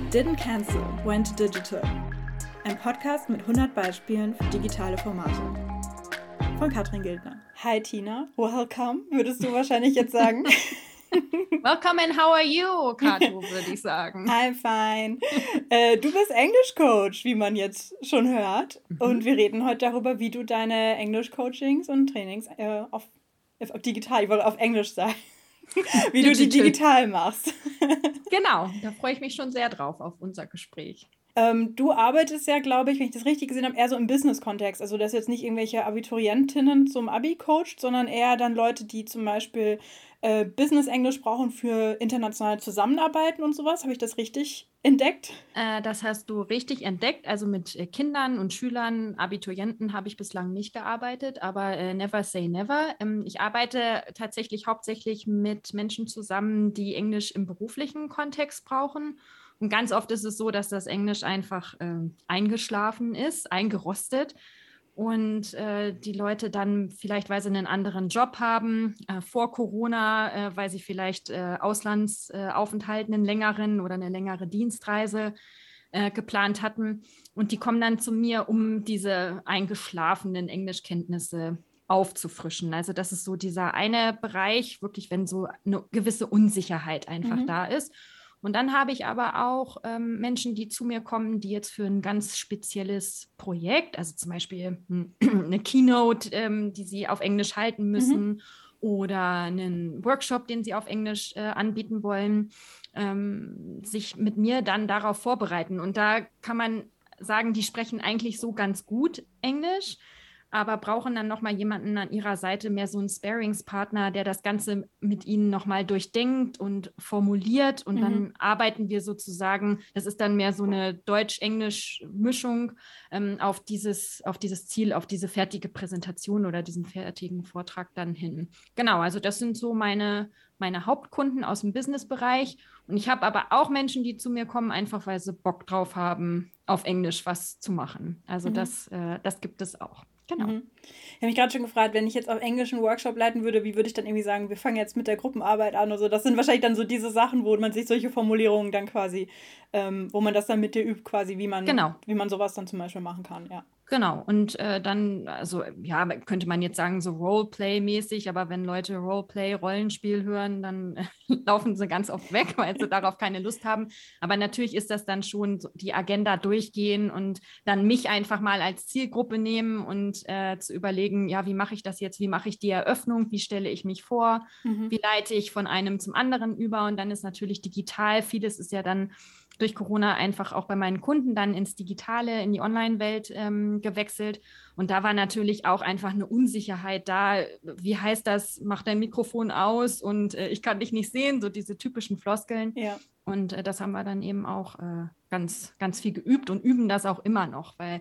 Didn't Cancel, Went Digital. Ein Podcast mit 100 Beispielen für digitale Formate. Von Katrin Gildner. Hi Tina, welcome, würdest du wahrscheinlich jetzt sagen. Welcome and how are you, Kato, würde ich sagen. I'm fine. Du bist Englisch-Coach, wie man jetzt schon hört. Und wir reden heute darüber, wie du deine Englisch-Coachings und Trainings auf digital, ich wollte auf Englisch sagen, wie du die digital machst. Genau, da freue ich mich schon sehr drauf auf unser Gespräch. Du arbeitest ja, glaube ich, wenn ich das richtig gesehen habe, eher so im Business-Kontext. Also, dass jetzt nicht irgendwelche Abiturientinnen zum Abi coacht, sondern eher dann Leute, die zum Beispiel Business-Englisch brauchen für internationale Zusammenarbeiten und sowas. Habe ich das richtig entdeckt? Das hast du richtig entdeckt. Also mit Kindern und Schülern, Abiturienten habe ich bislang nicht gearbeitet, aber never say never. Ich arbeite tatsächlich hauptsächlich mit Menschen zusammen, die Englisch im beruflichen Kontext brauchen. Und ganz oft ist es so, dass das Englisch einfach eingeschlafen ist, eingerostet. Und die Leute dann vielleicht, weil sie einen anderen Job haben, vor Corona, weil sie vielleicht Auslandsaufenthalt, einen längeren oder eine längere Dienstreise geplant hatten. Und die kommen dann zu mir, um diese eingeschlafenen Englischkenntnisse aufzufrischen. Also das ist so dieser eine Bereich, wirklich, wenn so eine gewisse Unsicherheit einfach da ist. Und dann habe ich aber auch Menschen, die zu mir kommen, die jetzt für ein ganz spezielles Projekt, also zum Beispiel eine Keynote, die sie auf Englisch halten müssen oder einen Workshop, den sie auf Englisch anbieten wollen, sich mit mir dann darauf vorbereiten. Und da kann man sagen, die sprechen eigentlich so ganz gut Englisch, aber brauchen dann nochmal jemanden an ihrer Seite, mehr so einen Sparingspartner, der das Ganze mit ihnen nochmal durchdenkt und formuliert. Und dann arbeiten wir sozusagen, das ist dann mehr so eine Deutsch-Englisch-Mischung auf dieses Ziel, auf diese fertige Präsentation oder diesen fertigen Vortrag dann hin. Genau, also das sind so meine Hauptkunden aus dem Businessbereich. Und ich habe aber auch Menschen, die zu mir kommen, einfach weil sie Bock drauf haben, auf Englisch was zu machen. Also das gibt es auch. Genau. Ich habe mich gerade schon gefragt, wenn ich jetzt auf Englisch einen Workshop leiten würde, wie würde ich dann irgendwie sagen, wir fangen jetzt mit der Gruppenarbeit an oder so. Das sind wahrscheinlich dann so diese Sachen, wo man sich solche Formulierungen dann quasi, wo man das dann mit dir übt, quasi, wie man sowas dann zum Beispiel machen kann, ja. Genau, und dann, also ja, könnte man jetzt sagen, so Roleplay-mäßig, aber wenn Leute Roleplay, Rollenspiel hören, dann laufen sie ganz oft weg, weil sie darauf keine Lust haben. Aber natürlich ist das dann schon so die Agenda durchgehen und dann mich einfach mal als Zielgruppe nehmen und zu überlegen, ja, wie mache ich das jetzt? Wie mache ich die Eröffnung? Wie stelle ich mich vor? Wie leite ich von einem zum anderen über? Und dann ist natürlich digital, vieles ist ja dann durch Corona einfach auch bei meinen Kunden dann ins Digitale, in die Online-Welt gewechselt. Und da war natürlich auch einfach eine Unsicherheit da. Wie heißt das? Mach dein Mikrofon aus und ich kann dich nicht sehen, so diese typischen Floskeln. Ja. Und das haben wir dann eben auch ganz, ganz viel geübt und üben das auch immer noch, weil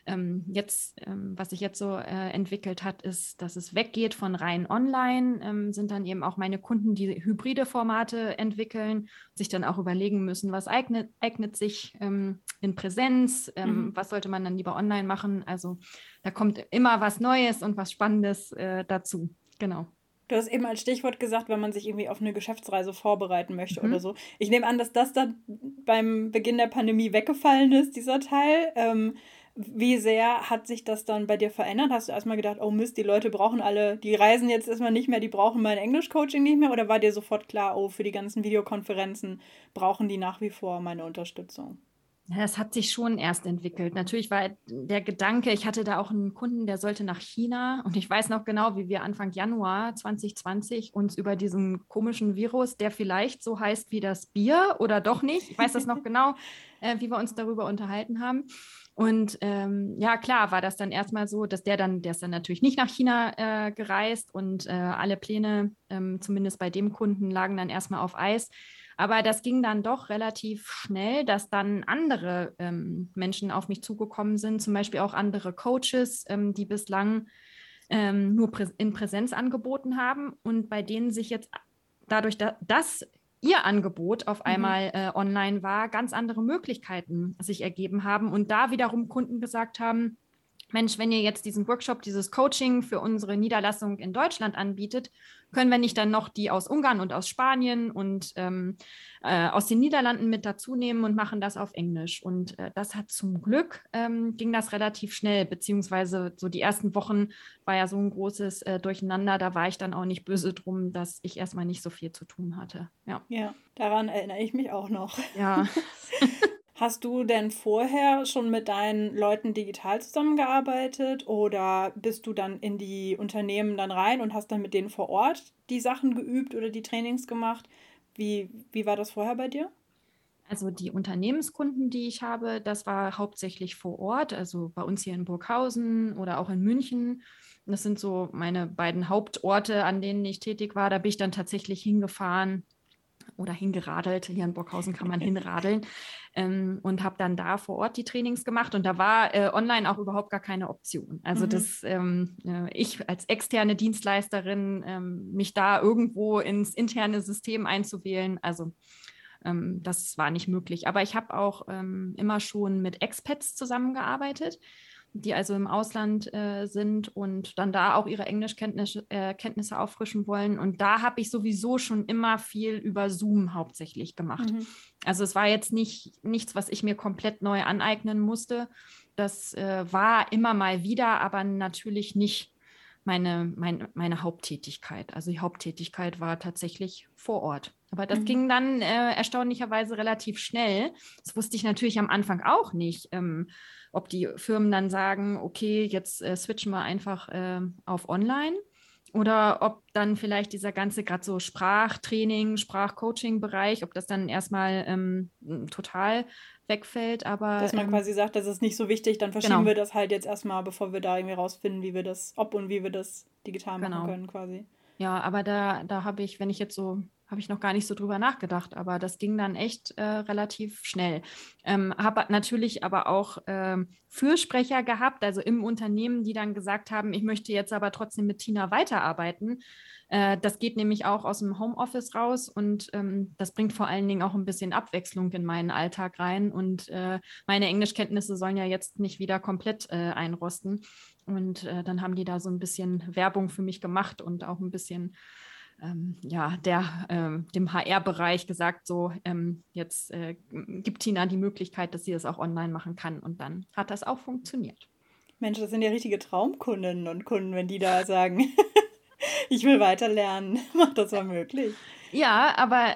was sich jetzt so entwickelt hat, ist, dass es weggeht von rein online, sind dann eben auch meine Kunden, die hybride Formate entwickeln, sich dann auch überlegen müssen, was eignet sich in Präsenz, was sollte man dann lieber online machen. Also da kommt immer was Neues und was Spannendes dazu. Genau. Du hast eben als Stichwort gesagt, wenn man sich irgendwie auf eine Geschäftsreise vorbereiten möchte oder so. Ich nehme an, dass das dann beim Beginn der Pandemie weggefallen ist, dieser Teil. Wie sehr hat sich das dann bei dir verändert? Hast du erstmal gedacht, oh Mist, die Leute brauchen alle, die reisen jetzt erstmal nicht mehr, die brauchen mein Englisch-Coaching nicht mehr? Oder war dir sofort klar, oh, für die ganzen Videokonferenzen brauchen die nach wie vor meine Unterstützung? Ja, das hat sich schon erst entwickelt. Natürlich war der Gedanke, ich hatte da auch einen Kunden, der sollte nach China. Und ich weiß noch genau, wie wir Anfang Januar 2020 uns über diesen komischen Virus, der vielleicht so heißt wie das Bier oder doch nicht, ich weiß das noch genau, wie wir uns darüber unterhalten haben. Und ja, klar, war das dann erstmal so, dass der ist dann natürlich nicht nach China gereist und alle Pläne, zumindest bei dem Kunden, lagen dann erstmal auf Eis. Aber das ging dann doch relativ schnell, dass dann andere Menschen auf mich zugekommen sind, zum Beispiel auch andere Coaches, die bislang nur in Präsenz angeboten haben und bei denen sich jetzt dadurch, dass ihr Angebot auf einmal online war, ganz andere Möglichkeiten sich ergeben haben und da wiederum Kunden gesagt haben, Mensch, wenn ihr jetzt diesen Workshop, dieses Coaching für unsere Niederlassung in Deutschland anbietet, können wir nicht dann noch die aus Ungarn und aus Spanien und aus den Niederlanden mit dazu nehmen und machen das auf Englisch. Und das hat zum Glück, ging das relativ schnell, beziehungsweise so die ersten Wochen war ja so ein großes Durcheinander. Da war ich dann auch nicht böse drum, dass ich erstmal nicht so viel zu tun hatte. Ja, Ja, daran erinnere ich mich auch noch. ja. Hast du denn vorher schon mit deinen Leuten digital zusammengearbeitet oder bist du dann in die Unternehmen dann rein und hast dann mit denen vor Ort die Sachen geübt oder die Trainings gemacht? Wie war das vorher bei dir? Also die Unternehmenskunden, die ich habe, das war hauptsächlich vor Ort, also bei uns hier in Burghausen oder auch in München. Das sind so meine beiden Hauptorte, an denen ich tätig war. Da bin ich dann tatsächlich hingefahren oder hingeradelt. Hier in Burghausen kann man hinradeln und habe dann da vor Ort die Trainings gemacht. Und da war online auch überhaupt gar keine Option. Also dass ich als externe Dienstleisterin mich da irgendwo ins interne System einzuwählen, also das war nicht möglich. Aber ich habe auch immer schon mit Expats zusammengearbeitet, die also im Ausland sind und dann da auch ihre Englischkenntnisse auffrischen wollen. Und da habe ich sowieso schon immer viel über Zoom hauptsächlich gemacht. Also es war jetzt nichts, was ich mir komplett neu aneignen musste. Das war immer mal wieder, aber natürlich nicht meine Haupttätigkeit. Also die Haupttätigkeit war tatsächlich vor Ort. Aber das ging dann erstaunlicherweise relativ schnell. Das wusste ich natürlich am Anfang auch nicht, ob die Firmen dann sagen, okay, jetzt switchen wir einfach auf Online oder ob dann vielleicht dieser ganze gerade so Sprachtraining, Sprachcoaching-Bereich, ob das dann erstmal total wegfällt. Aber Dass man quasi sagt, das ist nicht so wichtig, dann verschieben genau. wir das halt jetzt erstmal, bevor wir da irgendwie rausfinden, ob und wie wir das digital machen können quasi. Ja, aber da habe ich, habe ich noch gar nicht so drüber nachgedacht, aber das ging dann echt relativ schnell. Habe natürlich aber auch Fürsprecher gehabt, also im Unternehmen, die dann gesagt haben, ich möchte jetzt aber trotzdem mit Tina weiterarbeiten. Das geht nämlich auch aus dem Homeoffice raus und das bringt vor allen Dingen auch ein bisschen Abwechslung in meinen Alltag rein. Und meine Englischkenntnisse sollen ja jetzt nicht wieder komplett einrosten. Und dann haben die da so ein bisschen Werbung für mich gemacht und auch ein bisschen dem HR-Bereich gesagt, so jetzt gibt Tina die Möglichkeit, dass sie das auch online machen kann. Und dann hat das auch funktioniert. Mensch, das sind ja richtige Traumkundinnen und Kunden, wenn die da sagen, ich will weiter lernen. Macht das mal möglich. Ja, aber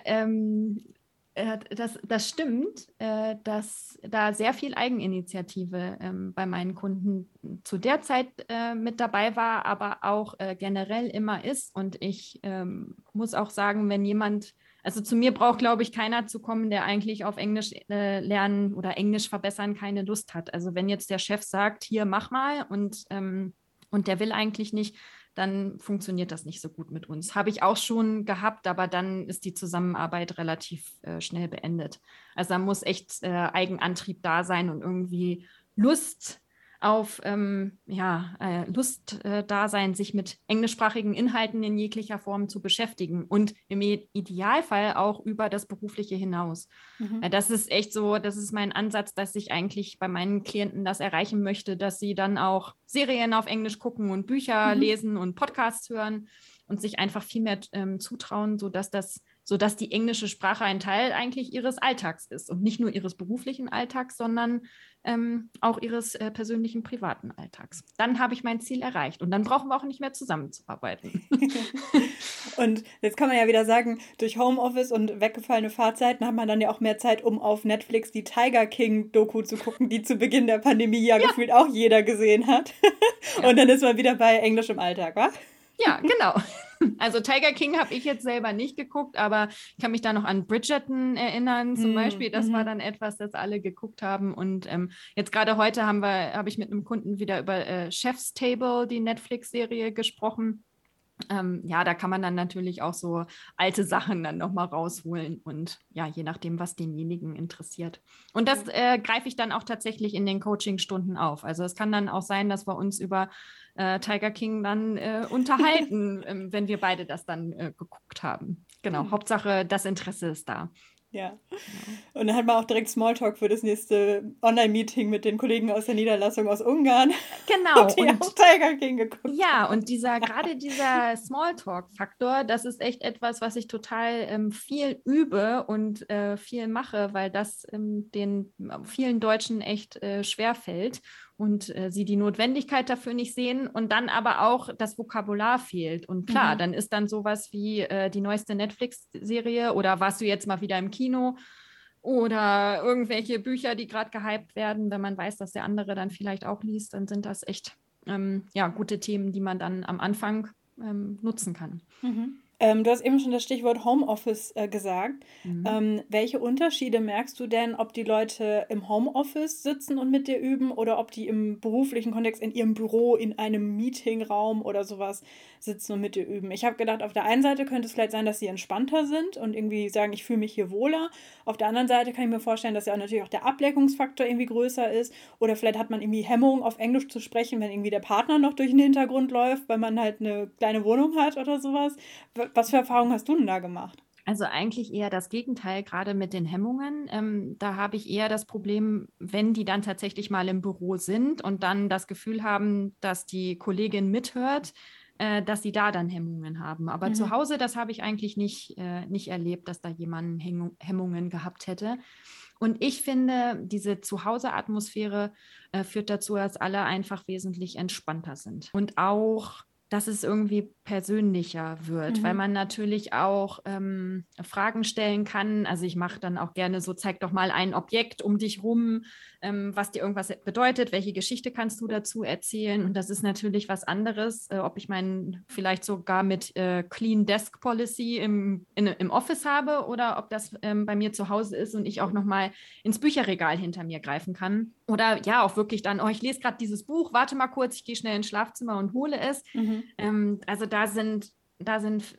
das stimmt, dass da sehr viel Eigeninitiative bei meinen Kunden zu der Zeit mit dabei war, aber auch generell immer ist. Und ich muss auch sagen, wenn jemand, also zu mir braucht, glaube ich, keiner zu kommen, der eigentlich auf Englisch lernen oder Englisch verbessern keine Lust hat. Also wenn jetzt der Chef sagt, hier mach mal und der will eigentlich nicht, dann funktioniert das nicht so gut mit uns. Habe ich auch schon gehabt, aber dann ist die Zusammenarbeit relativ schnell beendet. Also da muss echt Eigenantrieb da sein und irgendwie Lust auf Lust da sein, sich mit englischsprachigen Inhalten in jeglicher Form zu beschäftigen und im Idealfall auch über das Berufliche hinaus. Das ist echt so, das ist mein Ansatz, dass ich eigentlich bei meinen Klienten das erreichen möchte, dass sie dann auch Serien auf Englisch gucken und Bücher lesen und Podcasts hören und sich einfach viel mehr zutrauen, sodass die englische Sprache ein Teil eigentlich ihres Alltags ist und nicht nur ihres beruflichen Alltags, sondern auch ihres persönlichen, privaten Alltags. Dann habe ich mein Ziel erreicht und dann brauchen wir auch nicht mehr zusammenzuarbeiten. Und jetzt kann man ja wieder sagen, durch Homeoffice und weggefallene Fahrzeiten hat man dann ja auch mehr Zeit, um auf Netflix die Tiger King-Doku zu gucken, die zu Beginn der Pandemie ja gefühlt auch jeder gesehen hat. Und dann ist man wieder bei Englisch im Alltag, wa? Ja, genau. Also Tiger King habe ich jetzt selber nicht geguckt, aber ich kann mich da noch an Bridgerton erinnern zum Beispiel. Das war dann etwas, das alle geguckt haben. Und jetzt gerade heute habe ich mit einem Kunden wieder über Chef's Table, die Netflix-Serie, gesprochen. Da kann man dann natürlich auch so alte Sachen dann nochmal rausholen und ja, je nachdem, was denjenigen interessiert. Und das greife ich dann auch tatsächlich in den Coaching-Stunden auf. Also es kann dann auch sein, dass wir uns über Tiger King dann unterhalten, wenn wir beide das dann geguckt haben. Genau, Hauptsache das Interesse ist da. Ja. Genau. Und dann hat man auch direkt Smalltalk für das nächste Online-Meeting mit den Kollegen aus der Niederlassung aus Ungarn, Genau, ob die auch Tiger King geguckt ja, haben. und gerade dieser Smalltalk-Faktor, das ist echt etwas, was ich total viel übe und viel mache, weil das den vielen Deutschen echt schwer fällt und sie die Notwendigkeit dafür nicht sehen und dann aber auch das Vokabular fehlt. Und klar, dann ist dann sowas wie die neueste Netflix-Serie oder warst du jetzt mal wieder im Kino? Oder irgendwelche Bücher, die gerade gehypt werden, wenn man weiß, dass der andere dann vielleicht auch liest, dann sind das echt ja, gute Themen, die man dann am Anfang nutzen kann. Du hast eben schon das Stichwort Homeoffice gesagt. Mhm. Welche Unterschiede merkst du denn, ob die Leute im Homeoffice sitzen und mit dir üben oder ob die im beruflichen Kontext in ihrem Büro, in einem Meetingraum oder sowas sitzen und mit dir üben? Ich habe gedacht, auf der einen Seite könnte es vielleicht sein, dass sie entspannter sind und irgendwie sagen, ich fühle mich hier wohler. Auf der anderen Seite kann ich mir vorstellen, dass ja natürlich auch der Ablenkungsfaktor irgendwie größer ist. Oder vielleicht hat man irgendwie Hemmung, auf Englisch zu sprechen, wenn irgendwie der Partner noch durch den Hintergrund läuft, weil man halt eine kleine Wohnung hat oder sowas. Was für Erfahrungen hast du denn da gemacht? Also eigentlich eher das Gegenteil, gerade mit den Hemmungen. Da habe ich eher das Problem, wenn die dann tatsächlich mal im Büro sind und dann das Gefühl haben, dass die Kollegin mithört, dass sie da dann Hemmungen haben. Aber zu Mhm. Hause, das habe ich eigentlich nicht erlebt, dass da jemand Hemmungen gehabt hätte. Und ich finde, diese Zuhause-Atmosphäre führt dazu, dass alle einfach wesentlich entspannter sind. Und auch, dass es irgendwie persönlicher wird, weil Mhm. man natürlich auch Fragen stellen kann. Also ich mache dann auch gerne so, zeig doch mal ein Objekt um dich rum, was dir irgendwas bedeutet, welche Geschichte kannst du dazu erzählen. Und das ist natürlich was anderes, ob ich meinen vielleicht sogar mit Clean Desk Policy im Office habe oder ob das bei mir zu Hause ist und ich auch nochmal ins Bücherregal hinter mir greifen kann. Oder ja, auch wirklich dann, oh, ich lese gerade dieses Buch, warte mal kurz, ich gehe schnell ins Schlafzimmer und hole es. Mhm. Also da sind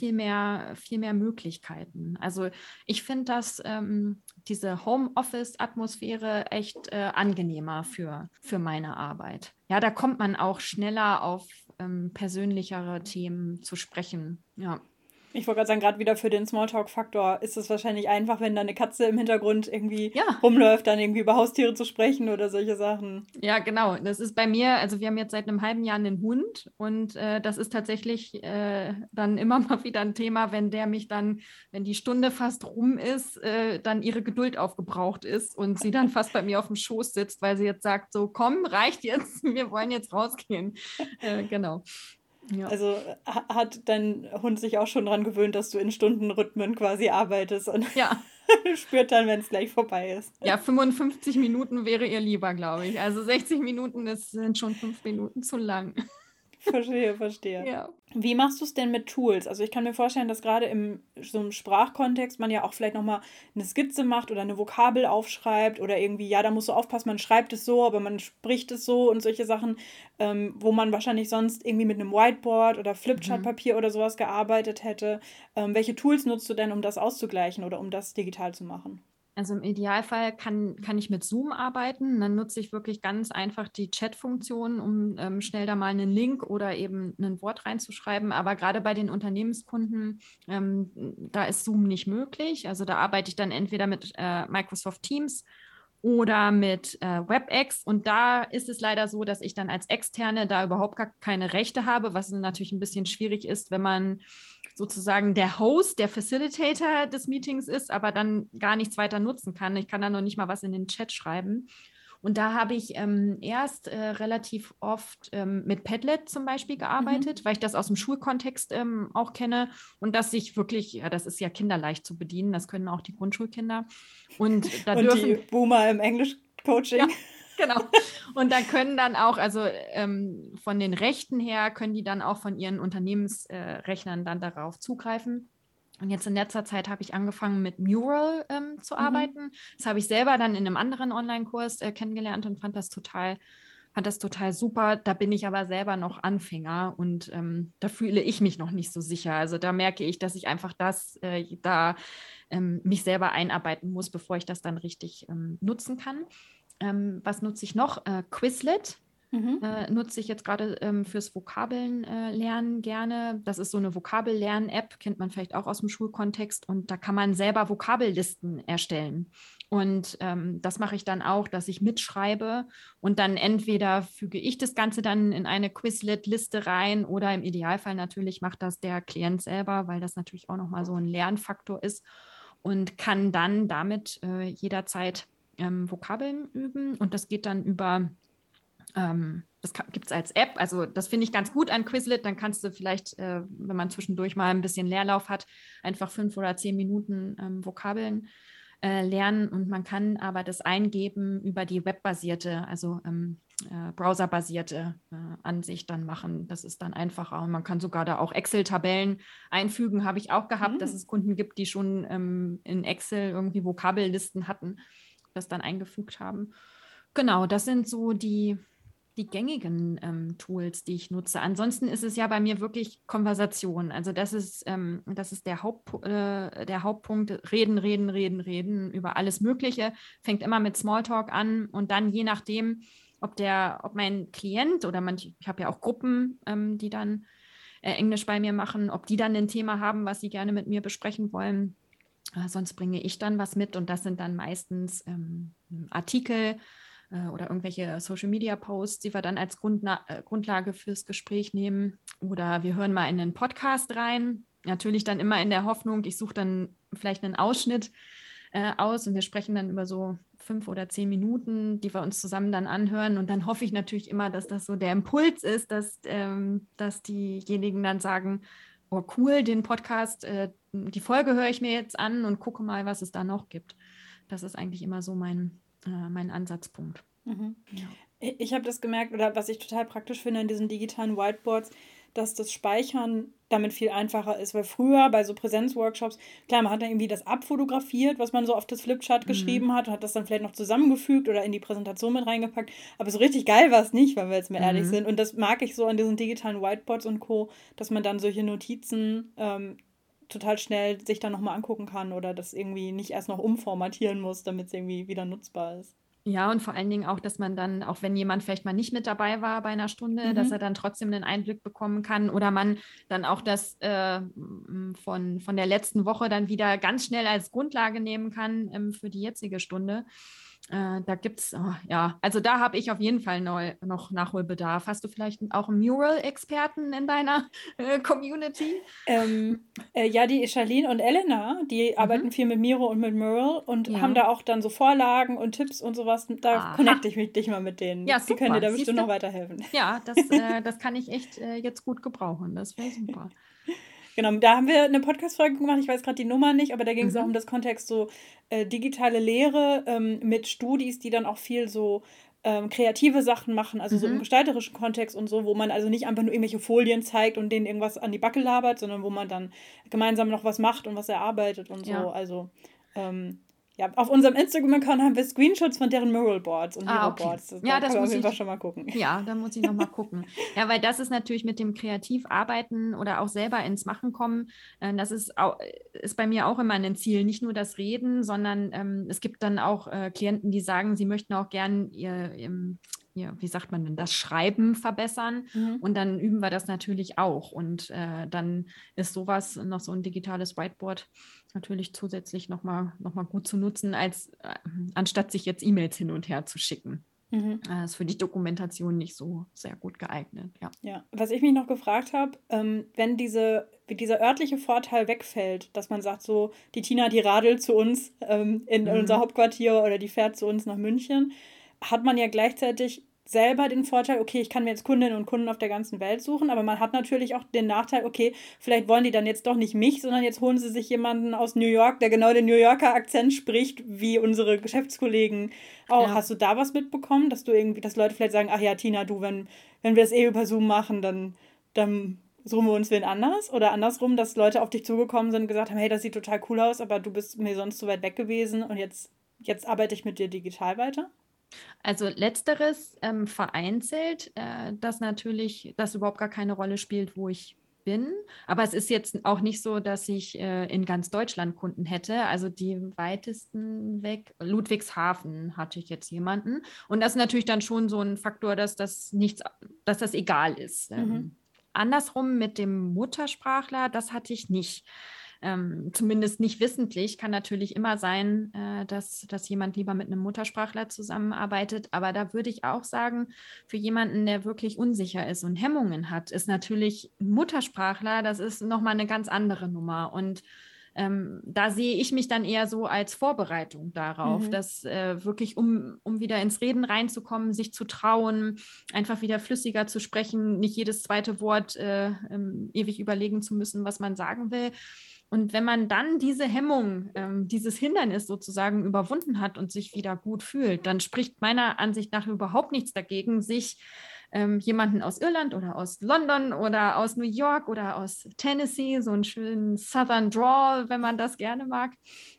viel mehr Möglichkeiten. Also ich finde das diese Homeoffice-Atmosphäre echt angenehmer für meine Arbeit. Ja, da kommt man auch schneller auf persönlichere Themen zu sprechen. Ja. Ich wollte gerade sagen, gerade wieder für den Smalltalk-Faktor ist es wahrscheinlich einfach, wenn da eine Katze im Hintergrund irgendwie Ja, rumläuft, dann irgendwie über Haustiere zu sprechen oder solche Sachen. ja, genau. Das ist bei mir, also wir haben jetzt seit einem halben Jahr einen Hund und das ist tatsächlich dann immer mal wieder ein Thema, wenn der mich dann, wenn die Stunde fast rum ist, dann ihre Geduld aufgebraucht ist und sie dann fast bei mir auf dem Schoß sitzt, weil sie jetzt sagt, so komm, reicht jetzt, wir wollen jetzt rausgehen. Genau. Ja. Also hat dein Hund sich auch schon daran gewöhnt, dass du in Stundenrhythmen quasi arbeitest und Ja, spürt dann, wenn es gleich vorbei ist. ja, 55 Minuten wäre ihr lieber, glaube ich. Also 60 Minuten, das sind schon 5 Minuten zu lang. Verstehe, verstehe. Ja. Wie machst du es denn mit Tools? Also ich kann mir vorstellen, dass gerade im so einem Sprachkontext man ja auch vielleicht nochmal eine Skizze macht oder eine Vokabel aufschreibt oder irgendwie, ja, da musst du aufpassen, man schreibt es so, aber man spricht es so und solche Sachen, wo man wahrscheinlich sonst irgendwie mit einem Whiteboard oder Mhm. Flipchartpapier oder sowas gearbeitet hätte. Welche Tools nutzt du denn, um das auszugleichen oder um das digital zu machen? Also im Idealfall kann ich mit Zoom arbeiten. Dann nutze ich wirklich ganz einfach die Chat-Funktion, um schnell da mal einen Link oder eben ein Wort reinzuschreiben. Aber gerade bei den Unternehmenskunden, da ist Zoom nicht möglich. Also da arbeite ich dann entweder mit Microsoft Teams oder mit WebEx. Und da ist es leider so, dass ich dann als Externe da überhaupt gar keine Rechte habe, was natürlich ein bisschen schwierig ist, wenn man sozusagen der Host, der Facilitator des Meetings ist, aber dann gar nichts weiter nutzen kann. Ich kann da noch nicht mal was in den Chat schreiben. Und da habe ich erst relativ oft mit Padlet zum Beispiel Mhm. gearbeitet, weil ich das aus dem Schulkontext auch kenne und das sich wirklich, ja, das ist ja kinderleicht zu bedienen, das können auch die Grundschulkinder. Und da Und die dürfen, Boomer im Englisch-Coaching. ja, genau. Und da können dann auch, also von den Rechten her, können die dann auch von ihren Unternehmensrechnern dann darauf zugreifen. Und jetzt in letzter Zeit habe ich angefangen mit Mural zu Mhm. arbeiten. Das habe ich selber dann in einem anderen Online-Kurs kennengelernt und fand das total super. Da bin ich aber selber noch Anfänger und da fühle ich mich noch nicht so sicher. Also da merke ich, dass ich einfach da mich selber einarbeiten muss, bevor ich das dann richtig nutzen kann. Was nutze ich noch? Quizlet. Mhm. Nutze ich jetzt gerade fürs Vokabeln lernen gerne. Das ist so eine Vokabellern-App, kennt man vielleicht auch aus dem Schulkontext. Und da kann man selber Vokabellisten erstellen. Und das mache ich dann auch, dass ich mitschreibe und dann entweder füge ich das Ganze dann in eine Quizlet-Liste rein oder im Idealfall natürlich macht das der Klient selber, weil das natürlich auch nochmal so ein Lernfaktor ist und kann dann damit jederzeit Vokabeln üben. Und das geht dann über das gibt es als App, also das finde ich ganz gut an Quizlet. Dann kannst du vielleicht, wenn man zwischendurch mal ein bisschen Leerlauf hat, einfach 5 oder 10 Minuten Vokabeln lernen und man kann aber das eingeben über die webbasierte, also browserbasierte Ansicht dann machen. Das ist dann einfacher und man kann sogar da auch Excel-Tabellen einfügen, habe ich auch gehabt, dass es Kunden gibt, die schon in Excel irgendwie Vokabellisten hatten, das dann eingefügt haben. Genau, das sind so die gängigen Tools, die ich nutze. Ansonsten ist es ja bei mir wirklich Konversation. Also das ist der Hauptpunkt. Reden, reden, reden, reden über alles Mögliche. Fängt immer mit Smalltalk an und dann je nachdem, ob mein Klient oder ich habe ja auch Gruppen, die dann Englisch bei mir machen, ob die dann ein Thema haben, was sie gerne mit mir besprechen wollen. Sonst bringe ich dann was mit und das sind dann meistens Artikel oder irgendwelche Social-Media-Posts, die wir dann als Grundlage fürs Gespräch nehmen. Oder wir hören mal in einen Podcast rein. Natürlich dann immer in der Hoffnung, ich suche dann vielleicht einen Ausschnitt aus und wir sprechen dann über so 5 oder 10 Minuten, die wir uns zusammen dann anhören. Und dann hoffe ich natürlich immer, dass das so der Impuls ist, dass diejenigen dann sagen, oh cool, den Podcast, die Folge höre ich mir jetzt an und gucke mal, was es da noch gibt. Das ist eigentlich immer so mein Ansatzpunkt. Mhm. Ja. Ich habe das gemerkt, oder was ich total praktisch finde in diesen digitalen Whiteboards, dass das Speichern damit viel einfacher ist. Weil früher bei so Präsenzworkshops, klar, man hat dann irgendwie das abfotografiert, was man so auf das Flipchart geschrieben hat, und hat das dann vielleicht noch zusammengefügt oder in die Präsentation mit reingepackt. Aber so richtig geil war es nicht, wenn wir jetzt mal ehrlich sind. Und das mag ich so an diesen digitalen Whiteboards und Co., dass man dann solche Notizen total schnell sich dann nochmal angucken kann oder das irgendwie nicht erst noch umformatieren muss, damit es irgendwie wieder nutzbar ist. Ja, und vor allen Dingen auch, dass man dann, auch wenn jemand vielleicht mal nicht mit dabei war bei einer Stunde, dass er dann trotzdem einen Einblick bekommen kann oder man dann auch das von der letzten Woche dann wieder ganz schnell als Grundlage nehmen kann für die jetzige Stunde. Da gibt es, ja, also da habe ich auf jeden Fall noch Nachholbedarf. Hast du vielleicht auch einen Mural-Experten in deiner Community? Ja, die Charlene und Elena, die arbeiten viel mit Miro und mit Mural und haben Ja. da auch dann so Vorlagen und Tipps und sowas. Da Aha. connecte ich mich dich mal mit denen. Ja, Die können dir super. da Siehst bestimmt du? noch weiterhelfen. Ja, das kann ich echt jetzt gut gebrauchen. Das wäre super. Genau, da haben wir eine Podcast-Folge gemacht, ich weiß gerade die Nummer nicht, aber da ging es auch um Mhm. das Kontext so digitale Lehre mit Studis, die dann auch viel so kreative Sachen machen, also so im Mhm. gestalterischen Kontext und so, wo man also nicht einfach nur irgendwelche Folien zeigt und denen irgendwas an die Backe labert, sondern wo man dann gemeinsam noch was macht und was erarbeitet und so. Ja. Also ja, auf unserem Instagram-Account haben wir Screenshots von deren Muralboards und Okay. Miro-Boards. Da Ja, kann das man auf muss jeden Fall ich, schon mal gucken. ja, da muss ich noch mal gucken. Ja, weil das ist natürlich mit dem Kreativarbeiten oder auch selber ins Machen kommen, das ist bei mir auch immer ein Ziel. Nicht nur das Reden, sondern es gibt dann auch Klienten, die sagen, sie möchten auch gern wie sagt man denn, das Schreiben verbessern. Mhm. Und dann üben wir das natürlich auch. Und dann ist sowas, noch so ein digitales Whiteboard, natürlich zusätzlich noch mal gut zu nutzen, anstatt sich jetzt E-Mails hin und her zu schicken. Mhm. Das ist für die Dokumentation nicht so sehr gut geeignet. Ja. Ja, was ich mich noch gefragt habe, wenn dieser örtliche Vorteil wegfällt, dass man sagt, so, die Tina, die radelt zu uns in unser Hauptquartier oder die fährt zu uns nach München, hat man ja gleichzeitig selber den Vorteil, okay, ich kann mir jetzt Kundinnen und Kunden auf der ganzen Welt suchen, aber man hat natürlich auch den Nachteil, okay, vielleicht wollen die dann jetzt doch nicht mich, sondern jetzt holen sie sich jemanden aus New York, der genau den New Yorker Akzent spricht, wie unsere Geschäftskollegen auch. Ja. Hast du da was mitbekommen, dass dass Leute vielleicht sagen, ach ja, Tina, du, wenn wir das über Zoom machen, dann suchen wir uns wen anders? Oder andersrum, dass Leute auf dich zugekommen sind und gesagt haben, hey, das sieht total cool aus, aber du bist mir sonst zu weit weg gewesen und jetzt arbeite ich mit dir digital weiter? Also letzteres vereinzelt, dass natürlich das überhaupt gar keine Rolle spielt, wo ich bin. Aber es ist jetzt auch nicht so, dass ich in ganz Deutschland Kunden hätte. Also die weitesten weg, Ludwigshafen hatte ich jetzt jemanden. Und das ist natürlich dann schon so ein Faktor, dass das egal ist. Andersrum mit dem Muttersprachler, das hatte ich nicht. Zumindest nicht wissentlich. Kann natürlich immer sein, dass jemand lieber mit einem Muttersprachler zusammenarbeitet. Aber da würde ich auch sagen, für jemanden, der wirklich unsicher ist und Hemmungen hat, ist natürlich ein Muttersprachler, das ist nochmal eine ganz andere Nummer. Und da sehe ich mich dann eher so als Vorbereitung darauf, dass wirklich, um wieder ins Reden reinzukommen, sich zu trauen, einfach wieder flüssiger zu sprechen, nicht jedes zweite Wort ewig überlegen zu müssen, was man sagen will. Und wenn man dann diese Hemmung, dieses Hindernis sozusagen überwunden hat und sich wieder gut fühlt, dann spricht meiner Ansicht nach überhaupt nichts dagegen, sich jemanden aus Irland oder aus London oder aus New York oder aus Tennessee, so einen schönen Southern Drawl, wenn man das gerne mag.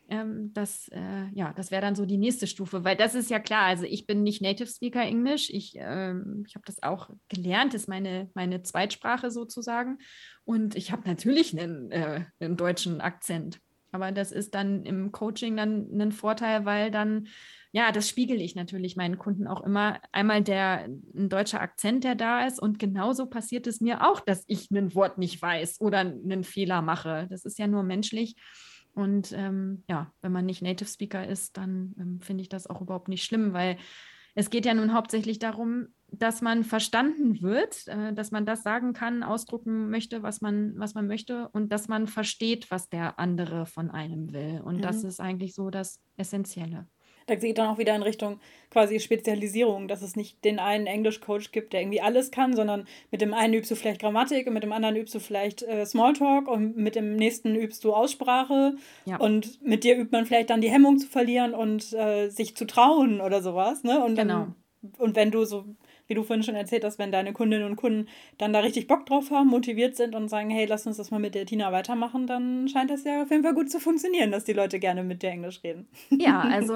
Das wäre dann so die nächste Stufe, weil das ist ja klar, also ich bin nicht Native Speaker Englisch, ich habe das auch gelernt, ist meine Zweitsprache sozusagen und ich habe natürlich einen deutschen Akzent, aber das ist dann im Coaching dann ein Vorteil, weil dann ja, das spiegel ich natürlich meinen Kunden auch immer. Einmal ein deutscher Akzent, der da ist. Und genauso passiert es mir auch, dass ich ein Wort nicht weiß oder einen Fehler mache. Das ist ja nur menschlich. Und wenn man nicht Native Speaker ist, dann finde ich das auch überhaupt nicht schlimm, weil es geht ja nun hauptsächlich darum, dass man verstanden wird, dass man das sagen kann, ausdrucken möchte, was man möchte und dass man versteht, was der andere von einem will. Und das ist eigentlich so das Essentielle. Da geht dann auch wieder in Richtung quasi Spezialisierung, dass es nicht den einen Englisch-Coach gibt, der irgendwie alles kann, sondern mit dem einen übst du vielleicht Grammatik und mit dem anderen übst du vielleicht Smalltalk und mit dem nächsten übst du Aussprache und mit dir übt man vielleicht dann die Hemmung zu verlieren und sich zu trauen oder sowas. Ne? Und genau. Und wenn du so, wie du vorhin schon erzählt hast, wenn deine Kundinnen und Kunden dann da richtig Bock drauf haben, motiviert sind und sagen, hey, lass uns das mal mit der Tina weitermachen, dann scheint das ja auf jeden Fall gut zu funktionieren, dass die Leute gerne mit dir Englisch reden. Ja, also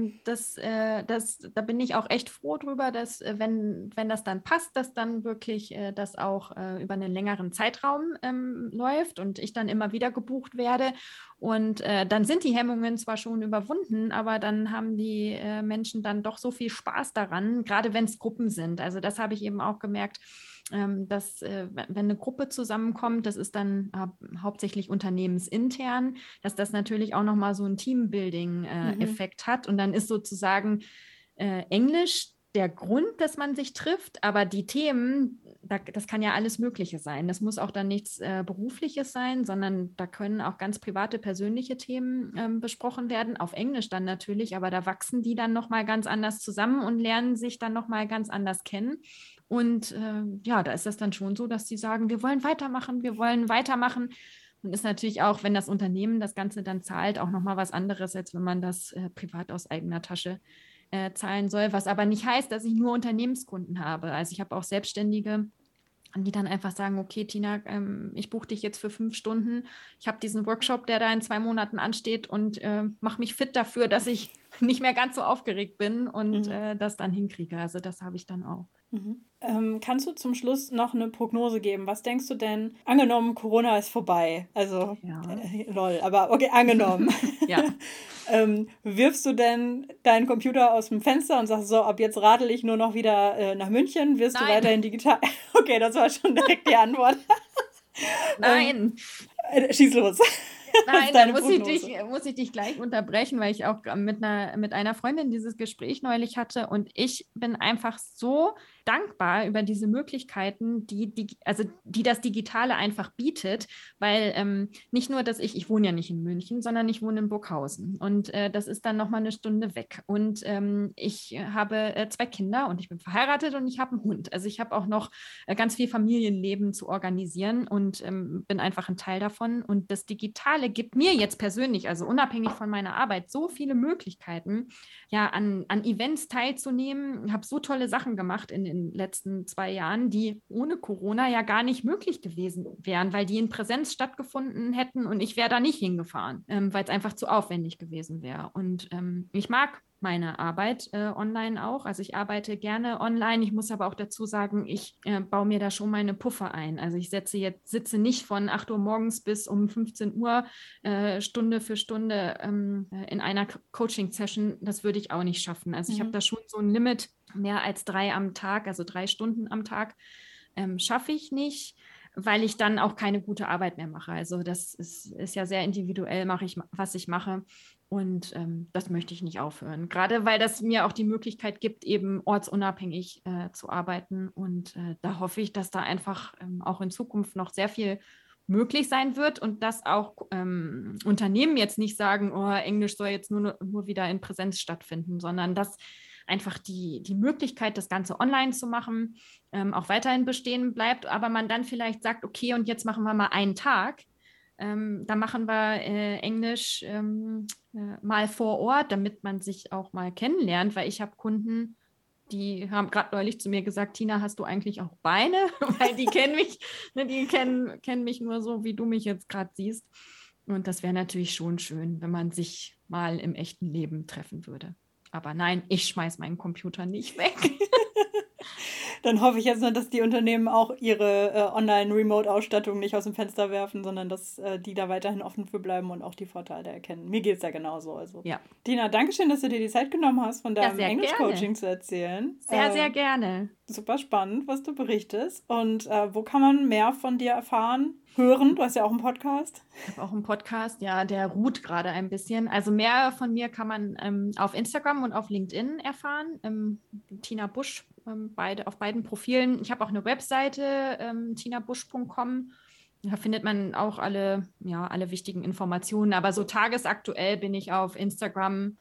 da bin ich auch echt froh drüber, dass wenn das dann passt, dass dann wirklich das auch über einen längeren Zeitraum läuft und ich dann immer wieder gebucht werde. Und dann sind die Hemmungen zwar schon überwunden, aber dann haben die Menschen dann doch so viel Spaß daran, gerade wenn es Gruppen sind. Also das habe ich eben auch gemerkt, dass wenn eine Gruppe zusammenkommt, das ist dann hauptsächlich unternehmensintern, dass das natürlich auch nochmal so ein Teambuilding-Effekt hat. Und dann ist sozusagen Englisch der Grund, dass man sich trifft, aber die Themen, das kann ja alles Mögliche sein. Das muss auch dann nichts Berufliches sein, sondern da können auch ganz private, persönliche Themen besprochen werden, auf Englisch dann natürlich, aber da wachsen die dann nochmal ganz anders zusammen und lernen sich dann nochmal ganz anders kennen. Und da ist das dann schon so, dass die sagen, wir wollen weitermachen. Und ist natürlich auch, wenn das Unternehmen das Ganze dann zahlt, auch nochmal was anderes, als wenn man das privat aus eigener Tasche zahlen soll, was aber nicht heißt, dass ich nur Unternehmenskunden habe. Also ich habe auch Selbstständige, die dann einfach sagen, okay, Tina, ich buche dich jetzt für 5 Stunden. Ich habe diesen Workshop, der da in 2 Monaten ansteht und mache mich fit dafür, dass ich nicht mehr ganz so aufgeregt bin und das dann hinkriege. Also das habe ich dann auch. Kannst du zum Schluss noch eine Prognose geben? Was denkst du denn? Angenommen, Corona ist vorbei. Also, lol, aber okay, angenommen. Ja. Wirfst du denn deinen Computer aus dem Fenster und sagst so, ab jetzt radel ich nur noch wieder nach München? Wirst du weiterhin digital? Okay, das war schon direkt die Antwort. Nein. Schieß los. Nein, da muss ich dich gleich unterbrechen, weil ich auch mit einer Freundin dieses Gespräch neulich hatte und ich bin einfach so dankbar über diese Möglichkeiten, die das Digitale einfach bietet, weil nicht nur, dass ich wohne ja nicht in München, sondern ich wohne in Burghausen und das ist dann nochmal eine Stunde weg und ich habe 2 Kinder und ich bin verheiratet und ich habe einen Hund. Also ich habe auch noch ganz viel Familienleben zu organisieren und bin einfach ein Teil davon und das Digitale gibt mir jetzt persönlich, also unabhängig von meiner Arbeit, so viele Möglichkeiten, ja, an Events teilzunehmen. Ich habe so tolle Sachen gemacht in den letzten 2 Jahren, die ohne Corona ja gar nicht möglich gewesen wären, weil die in Präsenz stattgefunden hätten und ich wäre da nicht hingefahren, weil es einfach zu aufwendig gewesen wäre. Und ich mag meine Arbeit online auch. Also ich arbeite gerne online. Ich muss aber auch dazu sagen, ich baue mir da schon meine Puffer ein. Also ich sitze nicht von 8 Uhr morgens bis um 15 Uhr Stunde für Stunde in einer Coaching-Session. Das würde ich auch nicht schaffen. Also ich habe da schon so ein Limit, mehr als 3 am Tag, also 3 Stunden am Tag schaffe ich nicht, weil ich dann auch keine gute Arbeit mehr mache. Also das ist ja sehr individuell, was ich mache. Und das möchte ich nicht aufhören. Gerade weil das mir auch die Möglichkeit gibt, eben ortsunabhängig zu arbeiten. Und da hoffe ich, dass da einfach auch in Zukunft noch sehr viel möglich sein wird und dass auch Unternehmen jetzt nicht sagen, oh, Englisch soll jetzt nur wieder in Präsenz stattfinden, sondern dass einfach die Möglichkeit, das Ganze online zu machen, auch weiterhin bestehen bleibt. Aber man dann vielleicht sagt, okay, und jetzt machen wir mal einen Tag. Da machen wir Englisch mal vor Ort, damit man sich auch mal kennenlernt, weil ich habe Kunden, die haben gerade neulich zu mir gesagt, Tina, hast du eigentlich auch Beine? Weil die kennen mich, ne, die kennen mich nur so, wie du mich jetzt gerade siehst. Und das wäre natürlich schon schön, wenn man sich mal im echten Leben treffen würde. Aber nein, ich schmeiß meinen Computer nicht weg. Dann hoffe ich jetzt nur, dass die Unternehmen auch ihre Online-Remote-Ausstattung nicht aus dem Fenster werfen, sondern dass die da weiterhin offen für bleiben und auch die Vorteile erkennen. Mir geht es ja genauso. Also. Ja. Tina, danke schön, dass du dir die Zeit genommen hast, von deinem Englisch-Coaching zu erzählen. Sehr, sehr gerne. Super spannend, was du berichtest. Und wo kann man mehr von dir erfahren? Hören? Du hast ja auch einen Podcast. Ich habe auch einen Podcast, ja, der ruht gerade ein bisschen. Also mehr von mir kann man auf Instagram und auf LinkedIn erfahren. Tina Busch, auf beiden Profilen. Ich habe auch eine Webseite, tinabusch.com. Da findet man auch alle wichtigen Informationen. Aber so tagesaktuell bin ich auf Instagram,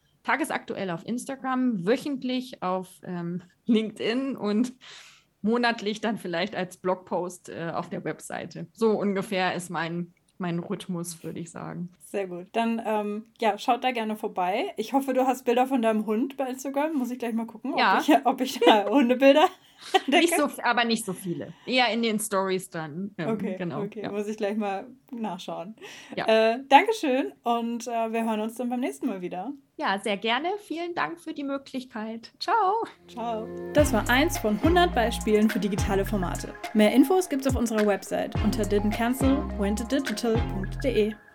wöchentlich auf LinkedIn und monatlich dann vielleicht als Blogpost auf der Webseite. So ungefähr ist mein Rhythmus, würde ich sagen. Sehr gut. Dann, schaut da gerne vorbei. Ich hoffe, du hast Bilder von deinem Hund bei Instagram. Muss ich gleich mal gucken, ob ich da Hundebilder entdecke. Aber nicht so viele. Eher in den Stories dann. Okay, Ja. muss ich gleich mal nachschauen. Ja. Dankeschön und wir hören uns dann beim nächsten Mal wieder. Ja, sehr gerne. Vielen Dank für die Möglichkeit. Ciao. Ciao. Das war eins von 100 Beispielen für digitale Formate. Mehr Infos gibt's auf unserer Website unter didn'tcancelwentodigital.de.